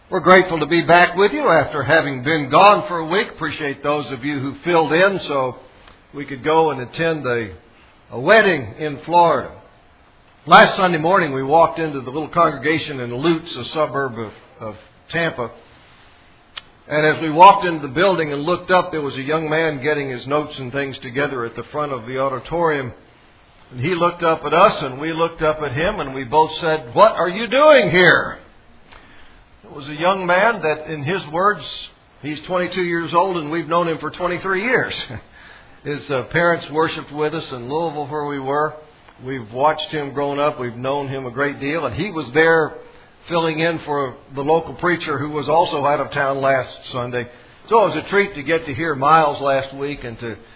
We're grateful to be back with you after having been gone for a week. Appreciate those of you who filled in so we could go and attend a wedding in Florida. Last Sunday morning we walked into the little congregation in Lutz, a suburb of Tampa. And as we walked into the building and looked up, there was a young man getting his notes and things together at the front of the auditorium. And he looked up at us and we looked up at him and we both said, "What are you doing here?" It was a young man that, in his words, he's 22 years old and we've known him for 23 years. His parents worshiped with us in Louisville where we were. We've watched him growing up. We've known him a great deal. And he was there filling in for the local preacher who was also out of town last Sunday. So it was a treat to get to hear Miles last week and to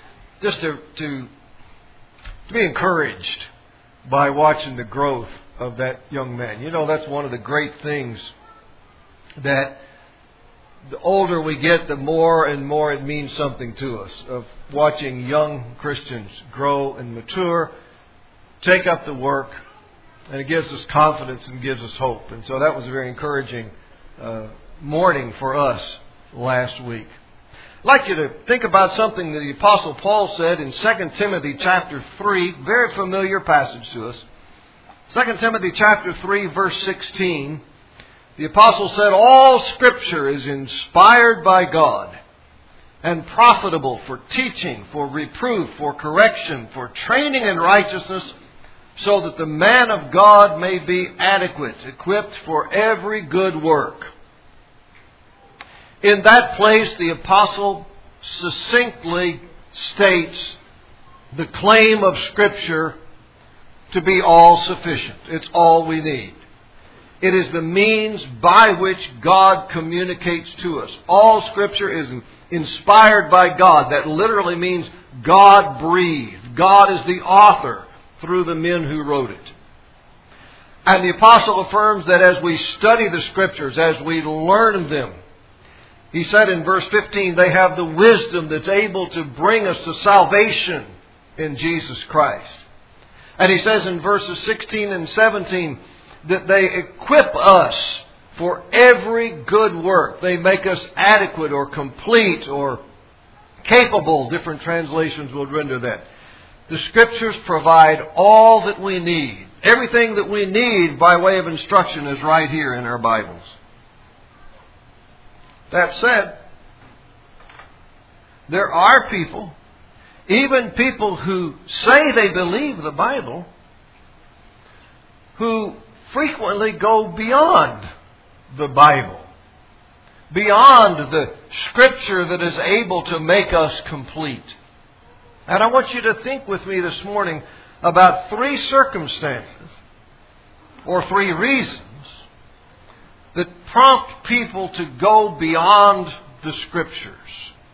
be encouraged by watching the growth of that young man. You know, that's one of the great things, that the older we get, the more and more it means something to us, of watching young Christians grow and mature, take up the work, and it gives us confidence and gives us hope. And so that was a very encouraging morning for us last week. I'd like you to think about something that the Apostle Paul said in 2 Timothy chapter 3, very familiar passage to us. 2 Timothy chapter 3, verse 16. The Apostle said, "All Scripture is inspired by God and profitable for teaching, for reproof, for correction, for training in righteousness, so that the man of God may be adequate, equipped for every good work." In that place, the Apostle succinctly states the claim of Scripture to be all sufficient. It's all we need. It is the means by which God communicates to us. All Scripture is inspired by God. That literally means God breathed. God is the author through the men who wrote it. And the Apostle affirms that as we study the Scriptures, as we learn them, he said in verse 15, they have the wisdom that's able to bring us to salvation in Jesus Christ. And he says in verses 16 and 17, that they equip us for every good work. They make us adequate or complete or capable. Different translations will render that. The Scriptures provide all that we need. Everything that we need by way of instruction is right here in our Bibles. That said, there are people, even people who say they believe the Bible, who frequently go beyond the Bible, beyond the Scripture that is able to make us complete. And I want you to think with me this morning about three circumstances or three reasons that prompt people to go beyond the Scriptures.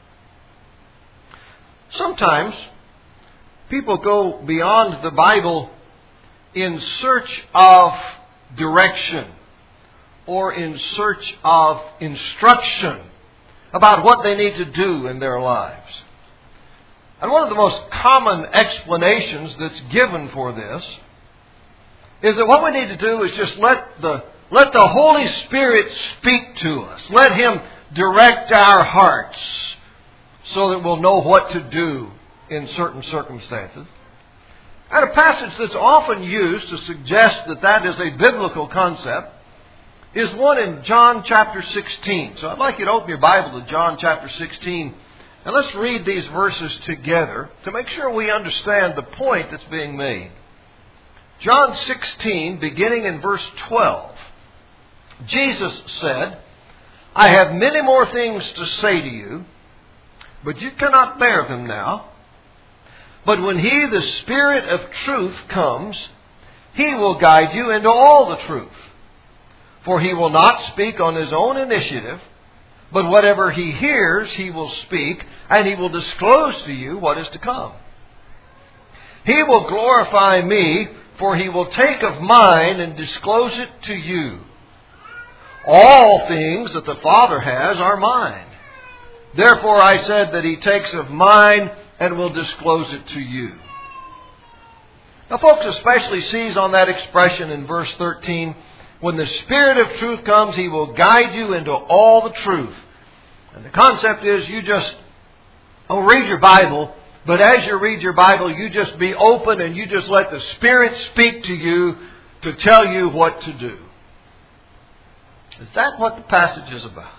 Sometimes people go beyond the Bible in search of direction or in search of instruction about what they need to do in their lives. And one of the most common explanations that's given for this is that what we need to do is just let the Holy Spirit speak to us. Let Him direct our hearts so that we'll know what to do in certain circumstances. And a passage that's often used to suggest that that is a biblical concept is one in John chapter 16. So I'd like you to open your Bible to John chapter 16. And let's read these verses together to make sure we understand the point that's being made. John 16, beginning in verse 12. Jesus said, "I have many more things to say to you, but you cannot bear them now. But when He, the Spirit of truth, comes, He will guide you into all the truth. For He will not speak on His own initiative, but whatever He hears, He will speak, and He will disclose to you what is to come. He will glorify Me, for He will take of mine and disclose it to you. All things that the Father has are mine. Therefore I said that He takes of mine and will disclose it to you." Now folks especially seize on that expression in verse 13 When the Spirit of truth comes, He will guide you into all the truth. And the concept is you just read your Bible, but as you read your Bible, you just be open and you just let the Spirit speak to you to tell you what to do. Is that what the passage is about?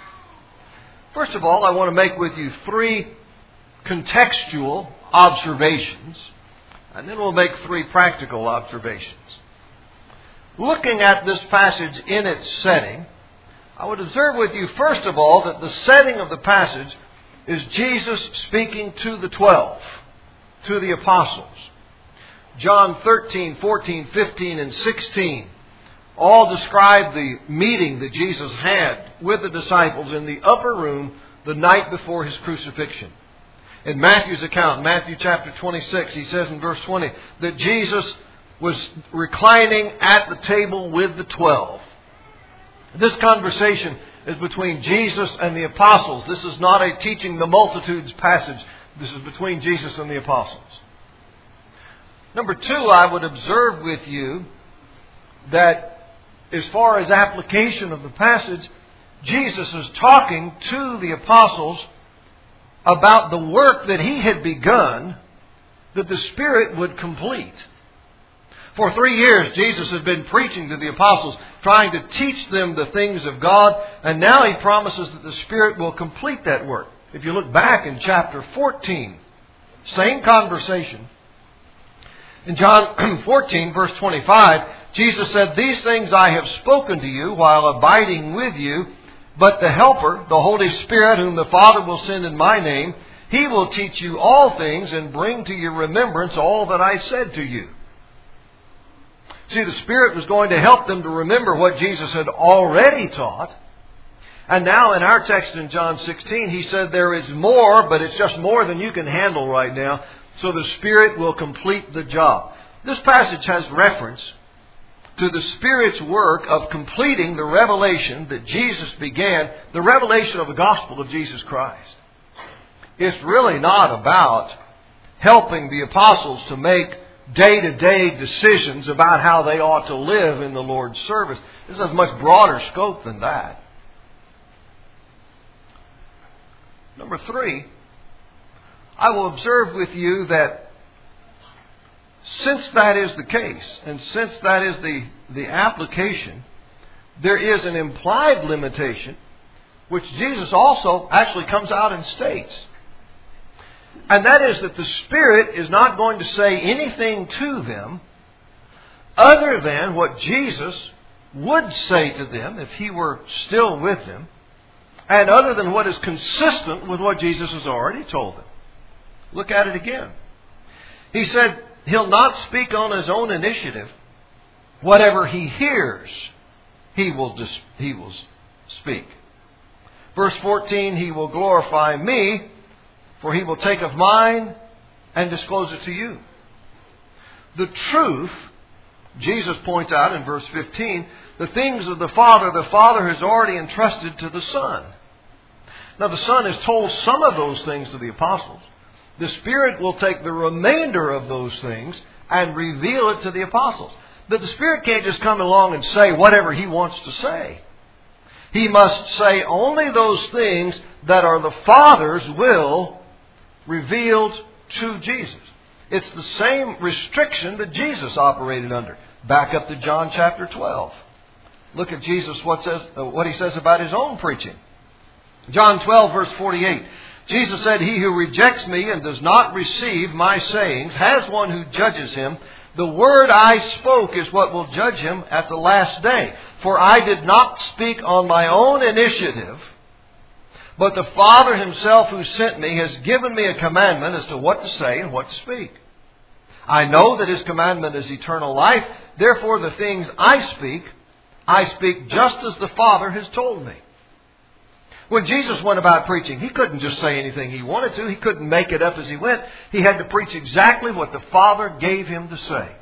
First of all, I want to make with you 3 contextual observations, and then we'll make 3 practical observations. Looking at this passage in its setting, I would observe with you, first of all, that the setting of the passage is Jesus speaking to the 12, to the apostles. John 13, 14, 15, and 16 all describe the meeting that Jesus had with the disciples in the upper room the night before His crucifixion. In Matthew's account, Matthew chapter 26, he says in verse 20 that Jesus was reclining at the table with the 12. This conversation is between Jesus and the apostles. This is not a teaching the multitudes passage. This is between Jesus and the apostles. Number 2, I would observe with you that as far as application of the passage, Jesus is talking to the apostles about the work that He had begun that the Spirit would complete. For 3 years, Jesus had been preaching to the apostles, trying to teach them the things of God, and now He promises that the Spirit will complete that work. If you look back in chapter 14, same conversation. In John 14, verse 25, Jesus said, "These things I have spoken to you while abiding with you, but the Helper, the Holy Spirit, whom the Father will send in my name, He will teach you all things and bring to your remembrance all that I said to you." See, the Spirit was going to help them to remember what Jesus had already taught. And now in our text in John 16, He said there is more, but it's just more than you can handle right now. So the Spirit will complete the job. This passage has reference to the Spirit's work of completing the revelation that Jesus began, the revelation of the gospel of Jesus Christ. It's really not about helping the apostles to make day-to-day decisions about how they ought to live in the Lord's service. This has a much broader scope than that. Number 3, I will observe with you that since that is the case, and since that is the application, there is an implied limitation, which Jesus also actually comes out and states. And that is that the Spirit is not going to say anything to them other than what Jesus would say to them if He were still with them, and other than what is consistent with what Jesus has already told them. Look at it again. He said He'll not speak on His own initiative. Whatever He hears, He will speak. Verse 14, He will glorify Me, for He will take of mine and disclose it to you. The truth, Jesus points out in verse 15, the things of the Father has already entrusted to the Son. Now the Son has told some of those things to the apostles. The Spirit will take the remainder of those things and reveal it to the apostles. But the Spirit can't just come along and say whatever He wants to say. He must say only those things that are the Father's will revealed to Jesus. It's the same restriction that Jesus operated under. Back up to John chapter 12. Look at Jesus, what He says about His own preaching. John 12, verse 48. Jesus said, "He who rejects Me and does not receive My sayings has one who judges him. The word I spoke is what will judge him at the last day. For I did not speak on my own initiative, but the Father Himself who sent Me has given Me a commandment as to what to say and what to speak. I know that His commandment is eternal life. Therefore the things I speak just as the Father has told Me." When Jesus went about preaching, He couldn't just say anything He wanted to. He couldn't make it up as He went. He had to preach exactly what the Father gave Him to say.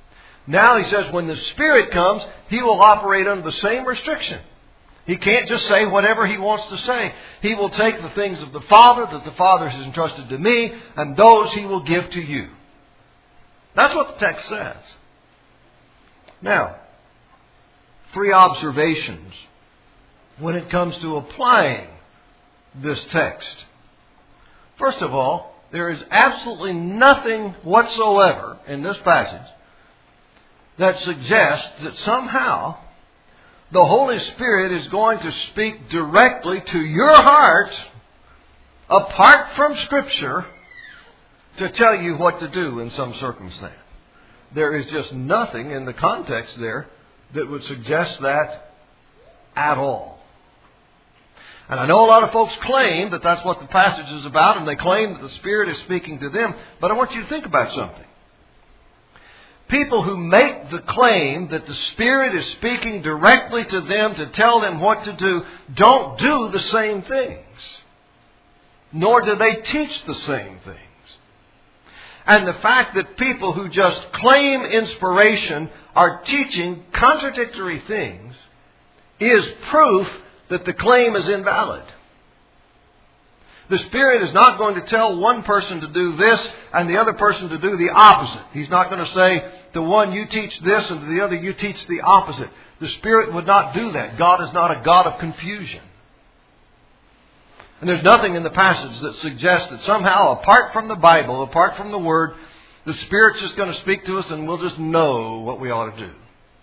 Now He says when the Spirit comes, He will operate under the same restriction. He can't just say whatever He wants to say. He will take the things of the Father that the Father has entrusted to Me, and those He will give to you. That's what the text says. Now, 3 observations when it comes to applying this text. First of all, there is absolutely nothing whatsoever in this passage that suggests that somehow the Holy Spirit is going to speak directly to your heart apart from Scripture to tell you what to do in some circumstance. There is just nothing in the context there that would suggest that at all. And I know a lot of folks claim that that's what the passage is about, and they claim that the Spirit is speaking to them. But I want you to think about something. People who make the claim that the Spirit is speaking directly to them to tell them what to do don't do the same things. Nor do they teach the same things. And the fact that people who just claim inspiration are teaching contradictory things is proof that the claim is invalid. The Spirit is not going to tell one person to do this and the other person to do the opposite. He's not going to say to one, you teach this, and to the other, you teach the opposite. The Spirit would not do that. God is not a God of confusion. And there's nothing in the passage that suggests that somehow, apart from the Bible, apart from the Word, the Spirit's just going to speak to us and we'll just know what we ought to do.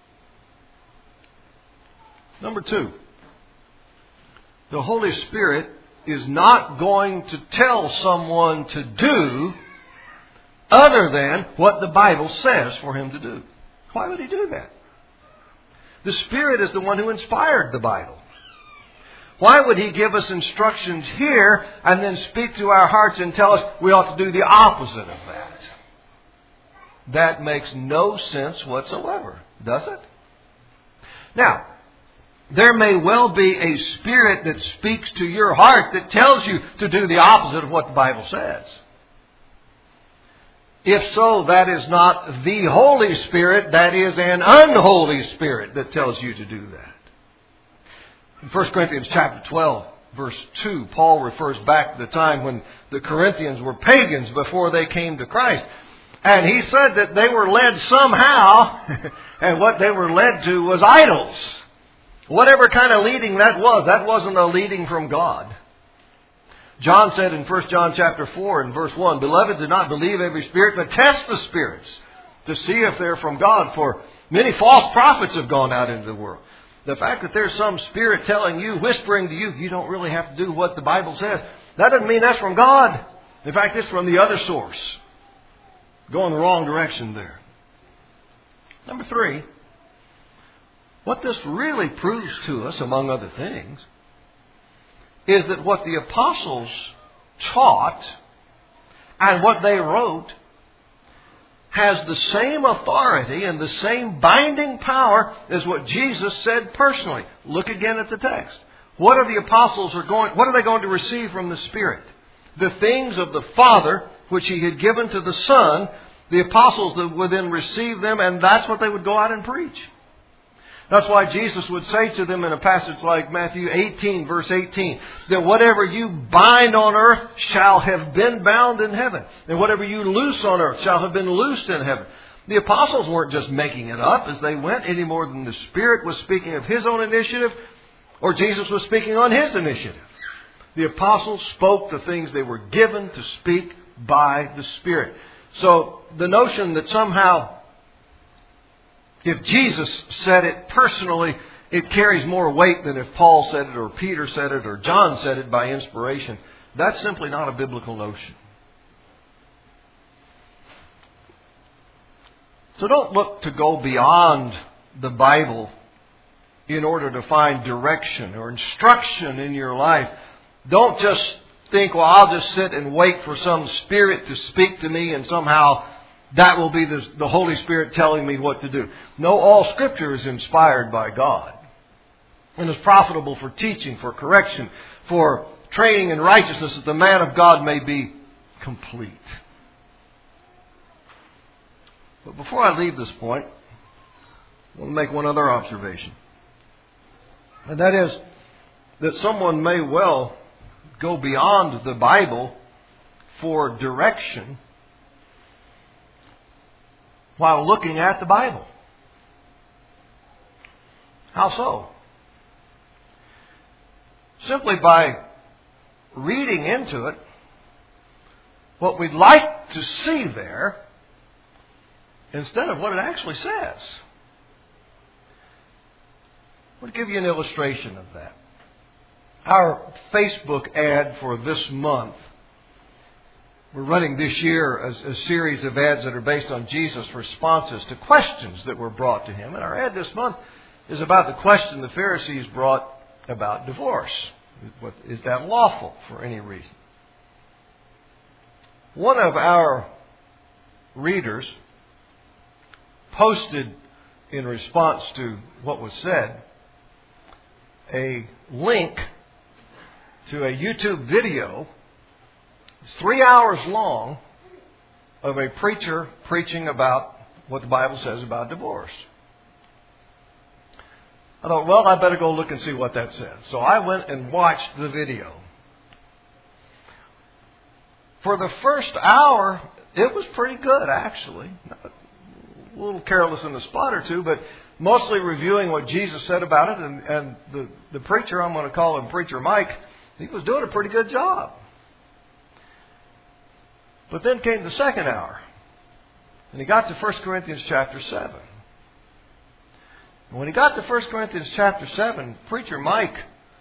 Number 2, the Holy Spirit is not going to tell someone to do other than what the Bible says for him to do. Why would He do that? The Spirit is the one who inspired the Bible. Why would He give us instructions here and then speak to our hearts and tell us we ought to do the opposite of that? That makes no sense whatsoever, does it? Now, there may well be a Spirit that speaks to your heart that tells you to do the opposite of what the Bible says. If so, that is not the Holy Spirit, that is an unholy spirit that tells you to do that. In 1 Corinthians chapter 12, verse 2, Paul refers back to the time when the Corinthians were pagans before they came to Christ. And he said that they were led somehow, and what they were led to was idols. Whatever kind of leading that wasn't a leading from God. John said in 1 John chapter 4 and verse 1, Beloved, do not believe every spirit, but test the spirits to see if they're from God. For many false prophets have gone out into the world. The fact that there's some spirit telling you, whispering to you, you don't really have to do what the Bible says, that doesn't mean that's from God. In fact, it's from the other source. Going the wrong direction there. Number 3, what this really proves to us, among other things, is that what the apostles taught and what they wrote has the same authority and the same binding power as what Jesus said personally. Look again at the text. What are the apostles what are they going to receive from the Spirit? The things of the Father which He had given to the Son. The apostles would then receive them, and that's what they would go out and preach. That's why Jesus would say to them in a passage like Matthew 18, verse 18, that whatever you bind on earth shall have been bound in heaven, and whatever you loose on earth shall have been loosed in heaven. The apostles weren't just making it up as they went any more than the Spirit was speaking of His own initiative or Jesus was speaking on His initiative. The apostles spoke the things they were given to speak by the Spirit. So the notion that somehow if Jesus said it personally, it carries more weight than if Paul said it or Peter said it or John said it by inspiration, that's simply not a biblical notion. So don't look to go beyond the Bible in order to find direction or instruction in your life. Don't just think, well, I'll just sit and wait for some Spirit to speak to me and somehow that will be the Holy Spirit telling me what to do. No, all Scripture is inspired by God and is profitable for teaching, for correction, for training in righteousness, that the man of God may be complete. But before I leave this point, I want to make one other observation. And that is that someone may well go beyond the Bible for direction while looking at the Bible. How so? Simply by reading into it what we'd like to see there instead of what it actually says. I'll give you an illustration of that. Our Facebook ad for this month, we're running this year a series of ads that are based on Jesus' responses to questions that were brought to him. And our ad this month is about the question the Pharisees brought about divorce. Is that lawful for any reason? One of our readers posted in response to what was said a link to a YouTube video. It's 3 hours long of a preacher preaching about what the Bible says about divorce. I thought, well, I better go look and see what that says. So I went and watched the video. For the first hour, it was pretty good, actually. A little careless in the spot or two, but mostly reviewing what Jesus said about it. And the preacher, I'm going to call him Preacher Mike, he was doing a pretty good job. But then came the second hour. And he got to 1 Corinthians chapter 7. And when he got to 1 Corinthians chapter 7, Preacher Mike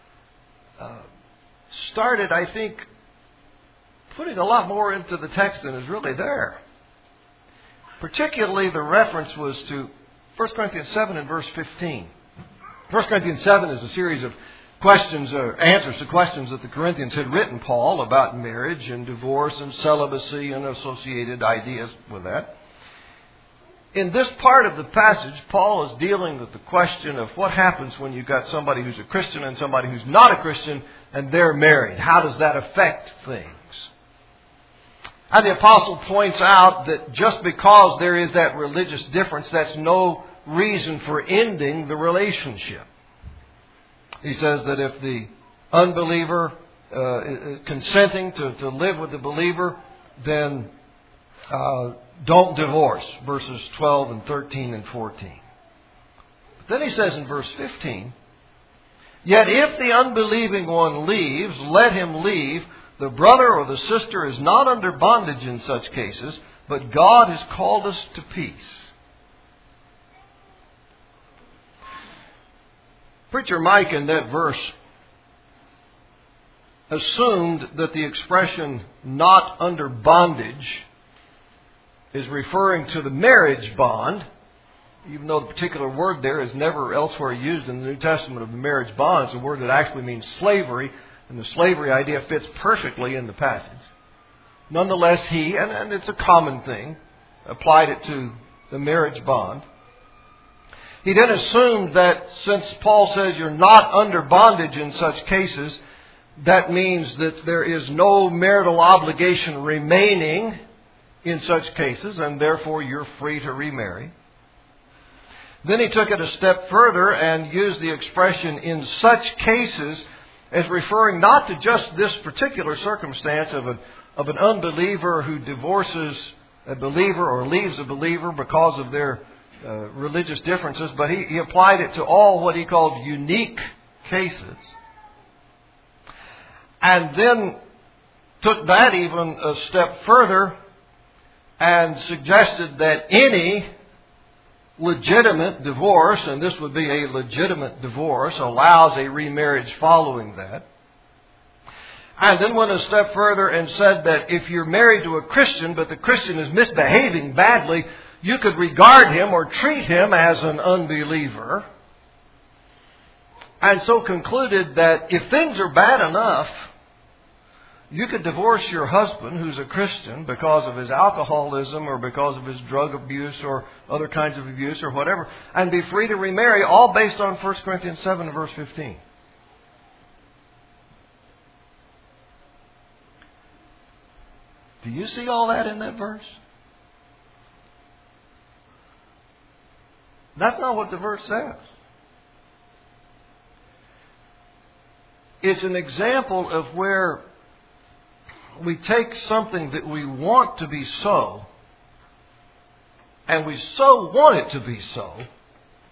started, I think, putting a lot more into the text than is really there. Particularly the reference was to 1 Corinthians 7 and verse 15. 1 Corinthians 7 is a series of questions or answers to questions that the Corinthians had written Paul about marriage and divorce and celibacy and associated ideas with that. In this part of the passage, Paul is dealing with the question of what happens when you've got somebody who's a Christian and somebody who's not a Christian and they're married. How does that affect things? And the apostle points out that just because there is that religious difference, that's no reason for ending the relationship. He says that if the unbeliever is consenting to live with the believer, then don't divorce, verses 12 and 13 and 14. But then he says in verse 15, yet if the unbelieving one leaves, let him leave. The brother or the sister is not under bondage in such cases, but God has called us to peace. Preacher Mike in that verse assumed that the expression not under bondage is referring to the marriage bond, even though the particular word there is never elsewhere used in the New Testament of the marriage bond. It's a word that actually means slavery, and the slavery idea fits perfectly in the passage. Nonetheless, he, and it's a common thing, applied it to the marriage bond. He then assumed that since Paul says you're not under bondage in such cases, that means that there is no marital obligation remaining in such cases, and therefore you're free to remarry. Then he took it a step further and used the expression in such cases as referring not to just this particular circumstance of an unbeliever who divorces a believer or leaves a believer because of their religious differences, but he applied it to all what he called unique cases. And then took that even a step further and suggested that any legitimate divorce, and this would be a legitimate divorce, allows a remarriage following that. And then went a step further and said that if you're married to a Christian, but the Christian is misbehaving badly, you could regard him or treat him as an unbeliever. And so concluded that if things are bad enough, you could divorce your husband, who's a Christian, because of his alcoholism or because of his drug abuse or other kinds of abuse or whatever, and be free to remarry, all based on 1 Corinthians 7 verse 15. Do you see all that in that verse? That's not what the verse says. It's an example of where we take something that we want to be so, and we so want it to be so,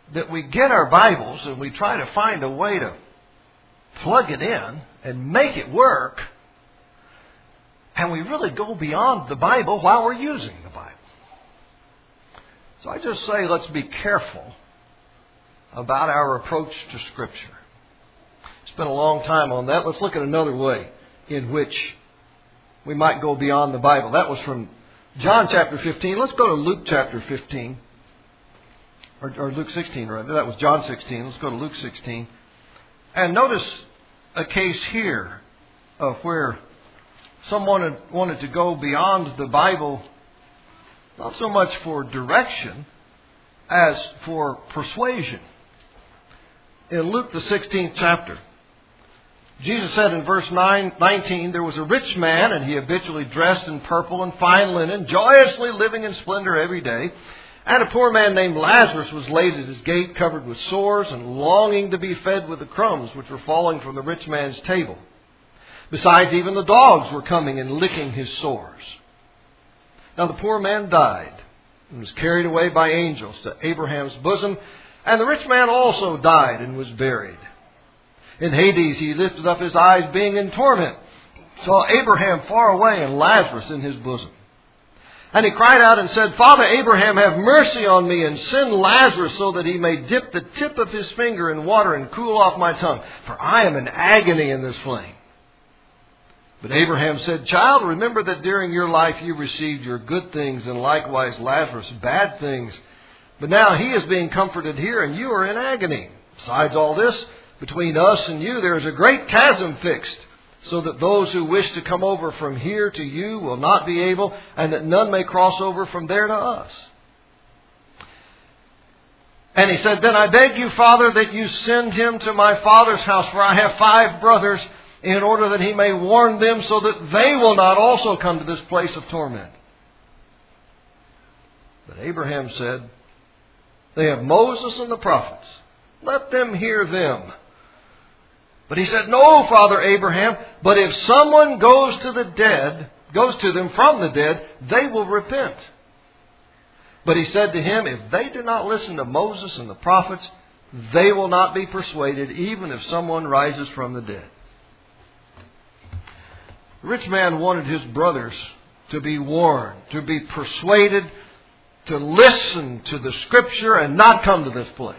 that we get our Bibles and we try to find a way to plug it in and make it work, and we really go beyond the Bible while we're using the Bible. So I just say let's be careful about our approach to Scripture. Spent a long time on that. Let's look at another way in which we might go beyond the Bible. That was from John chapter 15. Let's go to Luke chapter 15. Or Luke 16, rather. That was John 16. Let's go to Luke 16. And notice a case here of where someone wanted to go beyond the Bible, not so much for direction as for persuasion. In Luke the 16th chapter, Jesus said in verse 19, there was a rich man, and he habitually dressed in purple and fine linen, joyously living in splendor every day. And a poor man named Lazarus was laid at his gate, covered with sores, and longing to be fed with the crumbs which were falling from the rich man's table. Besides, even the dogs were coming and licking his sores. Now the poor man died and was carried away by angels to Abraham's bosom, and the rich man also died and was buried. In Hades he lifted up his eyes, being in torment, saw Abraham far away and Lazarus in his bosom. And he cried out and said, Father Abraham, have mercy on me, and send Lazarus so that he may dip the tip of his finger in water and cool off my tongue, for I am in agony in this flame. But Abraham said, Child, remember that during your life you received your good things, and likewise Lazarus bad things. But now he is being comforted here, and you are in agony. Besides all this, between us and you there is a great chasm fixed, so that those who wish to come over from here to you will not be able, and that none may cross over from there to us. And he said, Then I beg you, Father, that you send him to my father's house, for I have 5 brothers, in order that he may warn them, so that they will not also come to this place of torment. But Abraham said, They have Moses and the prophets. Let them hear them. But he said, No, Father Abraham, but if someone goes to them from the dead, they will repent. But he said to him, If they do not listen to Moses and the prophets, they will not be persuaded, even if someone rises from the dead. The rich man wanted his brothers to be warned, to be persuaded, to listen to the Scripture and not come to this place.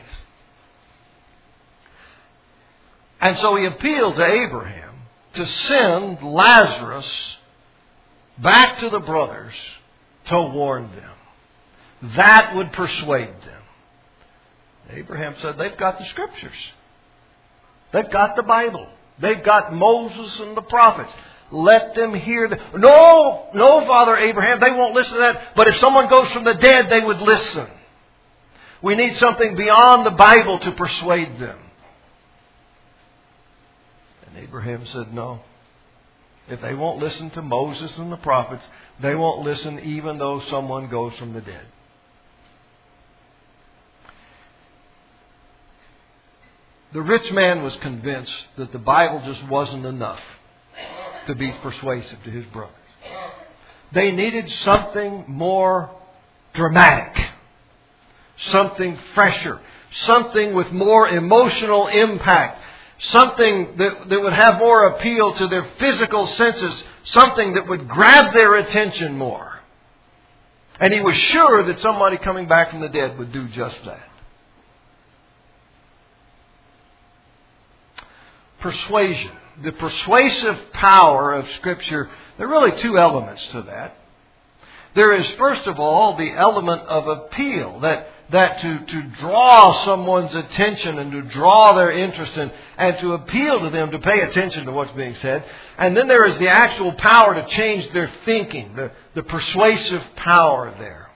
And so he appealed to Abraham to send Lazarus back to the brothers to warn them. That would persuade them. Abraham said, They've got the Scriptures. They've got the Bible. They've got Moses and the prophets. Let them hear them. No, Father Abraham, they won't listen to that. But if someone goes from the dead, they would listen. We need something beyond the Bible to persuade them. And Abraham said, No. If they won't listen to Moses and the prophets, they won't listen even though someone goes from the dead. The rich man was convinced that the Bible just wasn't enough to be persuasive to his brothers. They needed something more dramatic, something fresher, something with more emotional impact, something that would have more appeal to their physical senses, something that would grab their attention more. And he was sure that somebody coming back from the dead would do just that. Persuasion. The persuasive power of Scripture, there are really 2 elements to that. There is, first of all, the element of appeal, that to draw someone's attention and to draw their interest and to appeal to them to pay attention to what's being said. And then there is the actual power to change their thinking, the persuasive power there.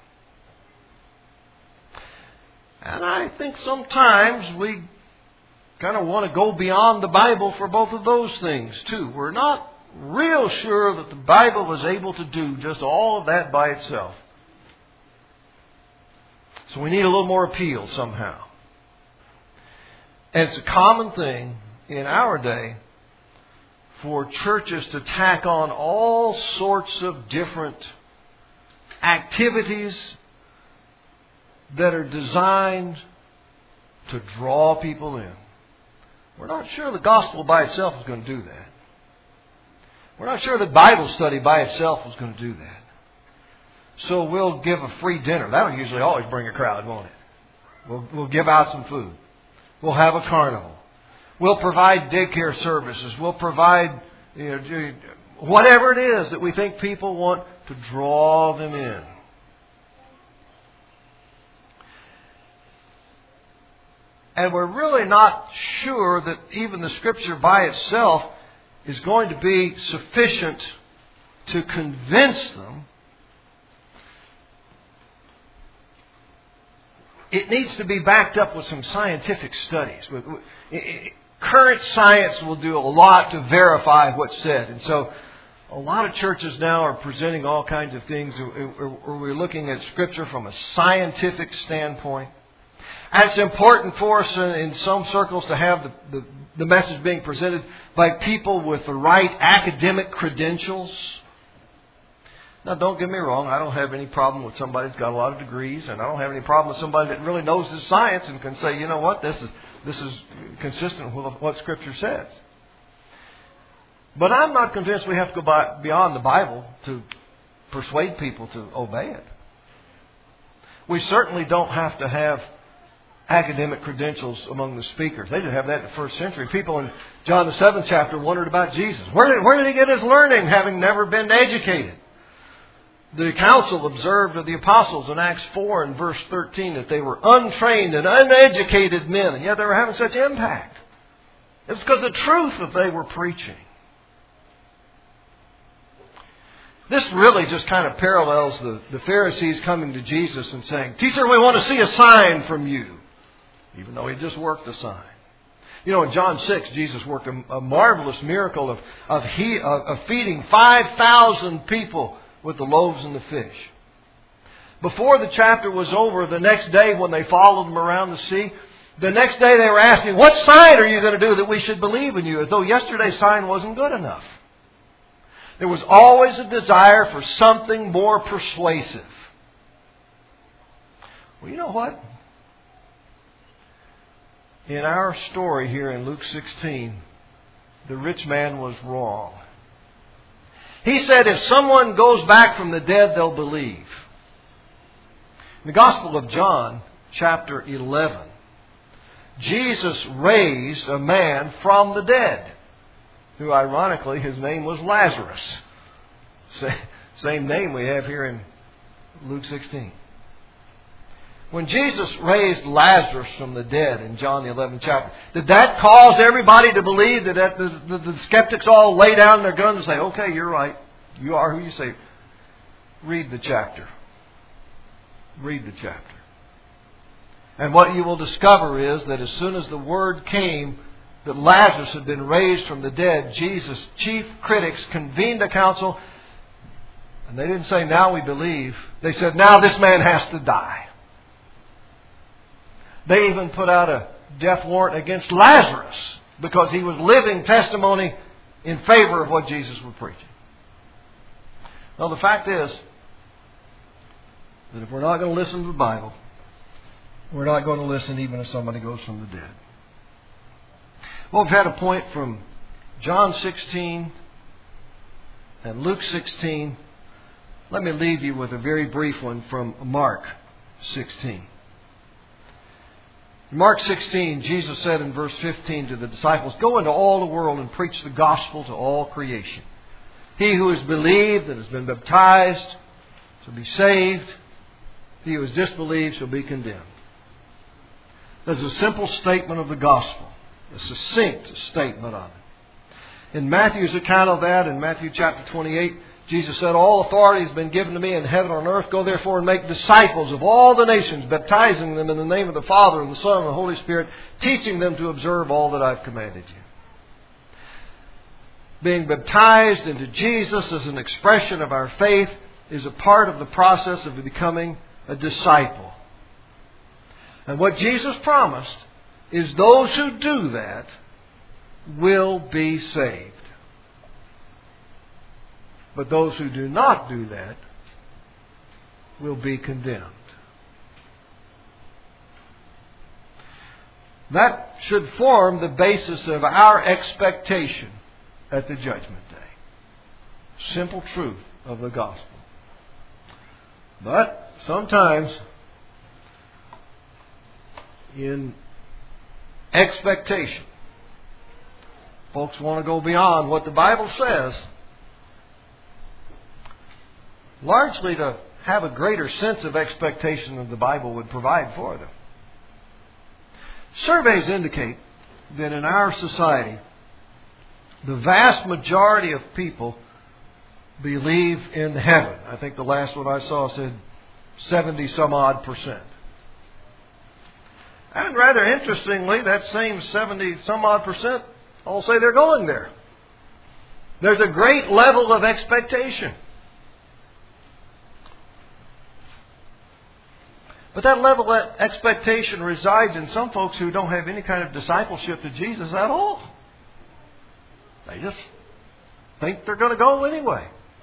And I think sometimes we kind of want to go beyond the Bible for both of those things too. We're not real sure that the Bible was able to do just all of that by itself. So we need a little more appeal somehow. And it's a common thing in our day for churches to tack on all sorts of different activities that are designed to draw people in. We're not sure the gospel by itself is going to do that. We're not sure that Bible study by itself is going to do that. So we'll give a free dinner. That'll usually always bring a crowd, won't it? We'll give out some food. We'll have a carnival. We'll provide daycare services. We'll provide whatever it is that we think people want to draw them in. And we're really not sure that even the Scripture by itself is going to be sufficient to convince them. It needs to be backed up with some scientific studies. Current science will do a lot to verify what's said. And so a lot of churches now are presenting all kinds of things where we're looking at Scripture from a scientific standpoint. And it's important for us in some circles to have the message being presented by people with the right academic credentials. Now, don't get me wrong. I don't have any problem with somebody that's got a lot of degrees, and I don't have any problem with somebody that really knows his science and can say, you know what, this is consistent with what Scripture says. But I'm not convinced we have to go beyond the Bible to persuade people to obey it. We certainly don't have to have academic credentials among the speakers. They didn't have that in the first century. People in John the 7th chapter wondered about Jesus. Where did he get his learning, having never been educated? The council observed of the apostles in Acts 4 and verse 13 that they were untrained and uneducated men, and yet they were having such impact. It's because of the truth that they were preaching. This really just kind of parallels the Pharisees coming to Jesus and saying, "Teacher, we want to see a sign from you," even though he just worked a sign. You know, in John 6, Jesus worked a marvelous miracle of feeding 5,000 people with the loaves and the fish. Before the chapter was over, the next day when they followed him around the sea, the next day they were asking, "What sign are you going to do that we should believe in you?" As though yesterday's sign wasn't good enough. There was always a desire for something more persuasive. Well, you know what? In our story here in Luke 16, the rich man was wrong. He said, if someone goes back from the dead, they'll believe. In the Gospel of John, chapter 11, Jesus raised a man from the dead, who ironically, his name was Lazarus. Same name we have here in Luke 16. When Jesus raised Lazarus from the dead in John the 11th chapter, did that cause everybody to believe that the skeptics all lay down their guns and say, "Okay, you're right. You are who you say"? Read the chapter. Read the chapter. And what you will discover is that as soon as the word came that Lazarus had been raised from the dead, Jesus' chief critics convened a council, and they didn't say, "Now we believe." They said, "Now this man has to die." They even put out a death warrant against Lazarus because he was living testimony in favor of what Jesus was preaching. Well, the fact is that if we're not going to listen to the Bible, we're not going to listen even if somebody goes from the dead. Well, we've had a point from John 16 and Luke 16. Let me leave you with a very brief one from Mark 16. In Mark 16, Jesus said in verse 15 to the disciples, "Go into all the world and preach the gospel to all creation. He who has believed and has been baptized shall be saved. He who has disbelieved shall be condemned." There's a simple statement of the gospel, a succinct statement of it. In Matthew's account of that, in Matthew chapter 28, Jesus said, "All authority has been given to me in heaven and on earth. Go therefore and make disciples of all the nations, baptizing them in the name of the Father and the Son and the Holy Spirit, teaching them to observe all that I've commanded you." Being baptized into Jesus as an expression of our faith is a part of the process of becoming a disciple. And what Jesus promised is those who do that will be saved. But those who do not do that will be condemned. That should form the basis of our expectation at the judgment day. Simple truth of the gospel. But sometimes in expectation, folks want to go beyond what the Bible says, largely to have a greater sense of expectation than the Bible would provide for them. Surveys indicate that in our society, the vast majority of people believe in heaven. I think the last one I saw said 70-some-odd%. And rather interestingly, that same 70-some-odd% all say they're going there. There's a great level of expectation. But that level of expectation resides in some folks who don't have any kind of discipleship to Jesus at all. They just think they're going to go anyway.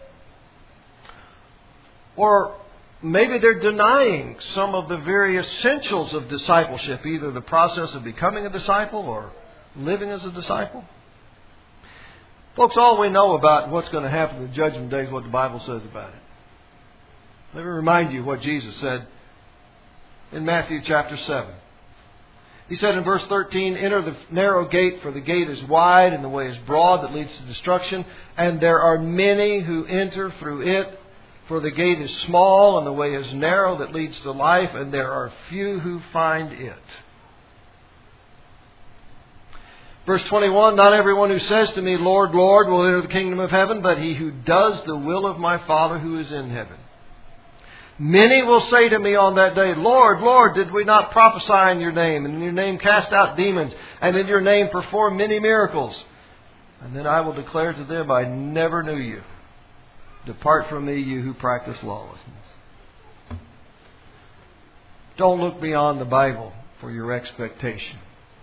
Or maybe they're denying some of the very essentials of discipleship, either the process of becoming a disciple or living as a disciple. Folks, all we know about what's going to happen in the judgment day is what the Bible says about it. Let me remind you what Jesus said in Matthew chapter 7. He said in verse 13, "Enter the narrow gate, for the gate is wide and the way is broad that leads to destruction, and there are many who enter through it. For the gate is small and the way is narrow that leads to life, and there are few who find it." Verse 21, "Not everyone who says to me, 'Lord, Lord,' will enter the kingdom of heaven, but he who does the will of my Father who is in heaven. Many will say to me on that day, 'Lord, Lord, did we not prophesy in your name, and in your name cast out demons, and in your name perform many miracles?' And then I will declare to them, 'I never knew you. Depart from me, you who practice lawlessness.'" Don't look beyond the Bible for your expectation.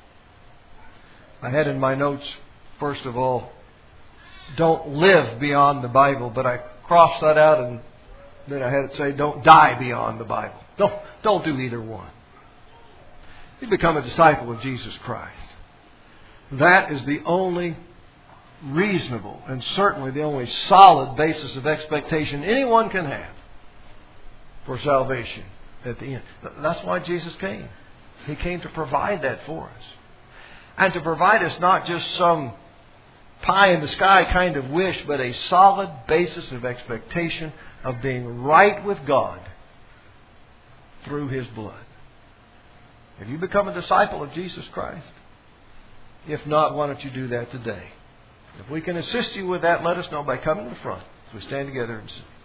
I had in my notes, first of all, don't live beyond the Bible, but I crossed that out and then I had it say, don't die beyond the Bible. Don't do either one. You become a disciple of Jesus Christ. That is the only reasonable and certainly the only solid basis of expectation anyone can have for salvation at the end. That's why Jesus came. He came to provide that for us. And to provide us not just some pie in the sky kind of wish, but a solid basis of expectation of being right with God through His blood. Have you become a disciple of Jesus Christ? If not, why don't you do that today? If we can assist you with that, let us know by coming to the front as we stand together and sing.